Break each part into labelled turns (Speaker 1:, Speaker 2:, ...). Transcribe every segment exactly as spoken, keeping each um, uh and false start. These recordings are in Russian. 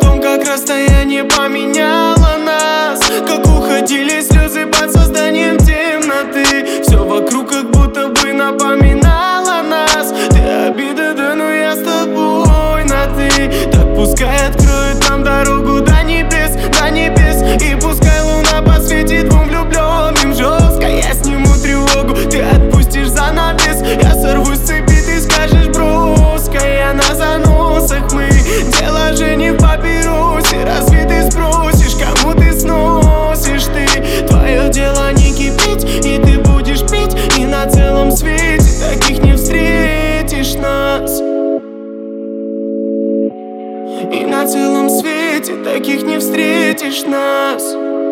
Speaker 1: том, как расстояние поменяло нас, как уходили слезы под созданием темноты. Все вокруг как будто бы напоминало нас. Ты обида, да, но я с тобой на ты. Так пускай откроет нам дорогу до небес, до небес. И пускай луна посветит двум влюбленным жестко. Я сниму тревогу, ты отпустишь занавес. Я сорвусь с цепи, ты скажешь броско. Я на заносах, мы дело же не в папиросе. Разве ты спросишь, кому ты сносишь ты? Твое дело не кипеть, и ты будешь пить. И на целом свете таких не встретишь нас. И на целом свете таких не встретишь нас.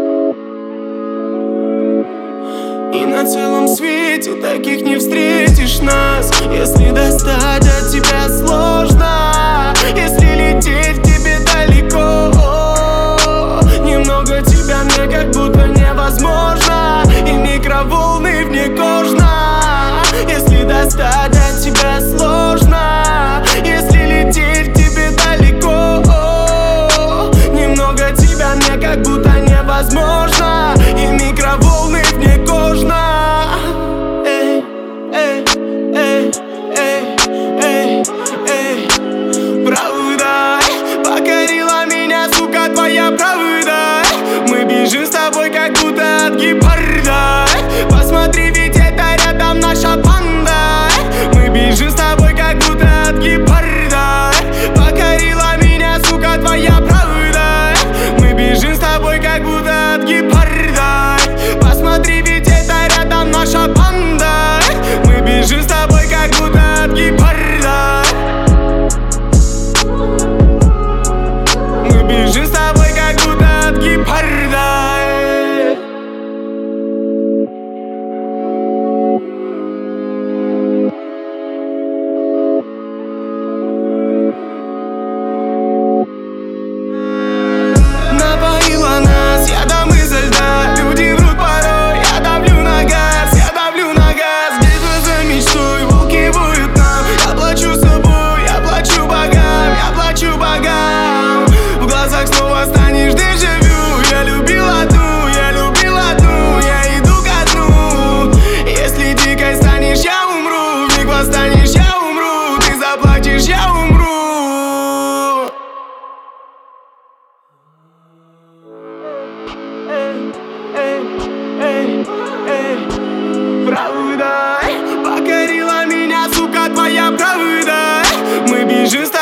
Speaker 1: И на целом свете таких не встретишь нас. Если достать от тебя сложно, если лететь к тебе далеко, немного тебя мне как будто невозможно. И микроволны вне кожно. Если достать от тебя сложно, если лететь к тебе далеко, немного тебя мне как будто невозможно. И микроволны вне кожно. Эй, эй, эй, эй, эй, эй. Правда покорила меня, сука, твоя правда. Мы бежим с тобой как будто от гепарда. Посмотри, ведь это рядом наша банда. Мы бежим с тобой как будто от гепарда. Покорила меня, сука, твоя правда. Мы бежим с тобой как будто от гепарда. Посмотри, ведь это рядом наша банда. Мы бежим с тобой как будто от гепарда. Мы бежим с тобой как будто от гепарда. Напоила нас ядом изо льда. Люди врут порой, я давлю на газ, я давлю на газ. Битва за мечтой, волки воют нам. Я плачу собой, я плачу богам, я плачу богам. В глазах снова станешь дежавю. Я любил одну, я любил одну, я иду ко дну. Если дикой станешь, я умру. Вмиг восстанешь, я умру. Ты заплачешь, я умру. Правда покорила меня, сука, твоя правда. Мы бежим с тобой